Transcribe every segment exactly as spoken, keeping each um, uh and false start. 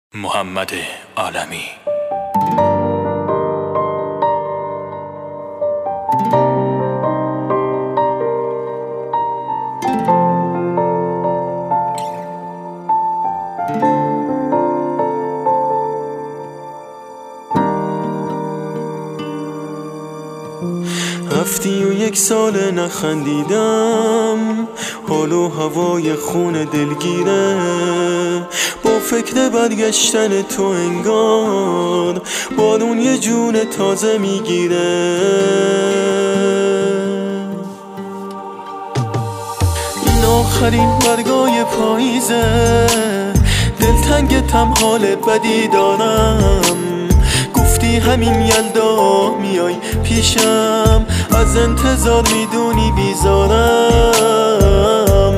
محمد عالمی. رفتی و یک سال نخندیدم، حال و هوای خون دلگیره، با فکر برگشتن تو انگار بارون یه جون تازه میگیره. این آخرین برگای پاییزه، دلتنگتم حال بدی دارم، گفتی همین یلدا میای پیشم، از انتظار میدونی بیزارم.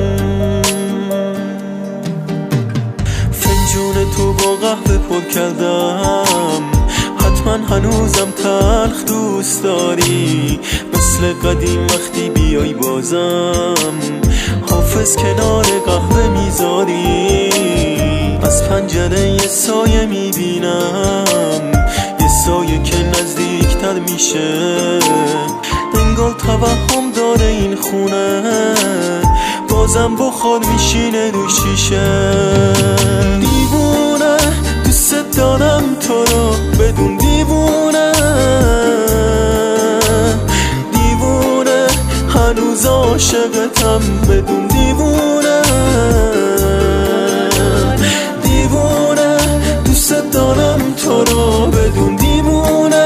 فنجون تو با قهوه پر کردم، حتما هنوزم تلخ دوست داری، مثل قدیم وقتی بیای بازم حافظ کنار قهوه میذاری. از پنجره یه سایه میبینم، یه سایه که نزدیکتر میشه، انگار توهم داره این خونه، بازم بخار میشینه رو شیشه. دیوونه دوست دارم تو رو بدون دیوونه، دیوونه هنوز عاشقتم بدون دیوونه، دیوونه دوست دارم تو رو بدون دیوونه،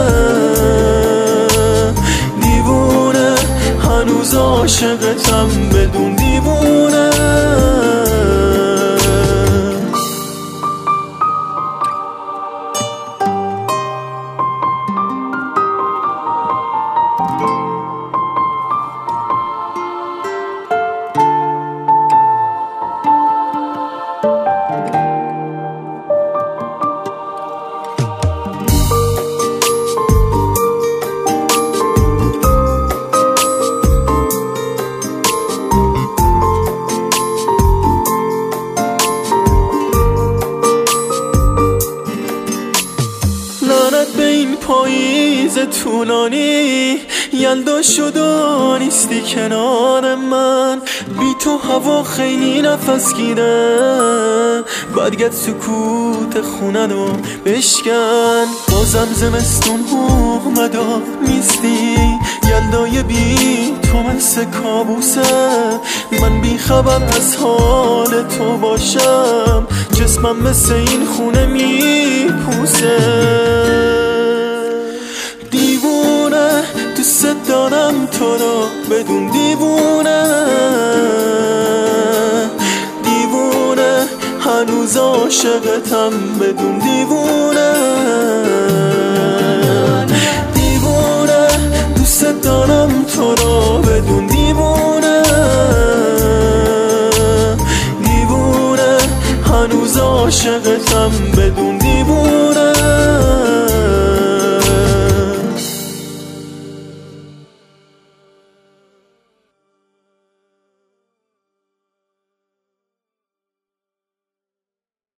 دیوونه هنوز عاشقتم بدون دیوونه. به این پاییز طولانی، یلدا شد و نیستی کنار من، بی تو هوا خیلی نفس گیره، برگرد سکوت خونه رو بشکن، بازم زمستون اومد و نیستی، یلدای بی تو مثل کابوسه، من بی خبر از حال تو باشم، جسمم مثل این خونه میپوسه. دیوونه دوست دارم تو رو بدون دیوونه، دیوونه هنوز عاشقتم بدون دیوونه، دیوونه دوست دارم تو رو بدون دیوونه، دیوونه هنوز عاشقتم بدون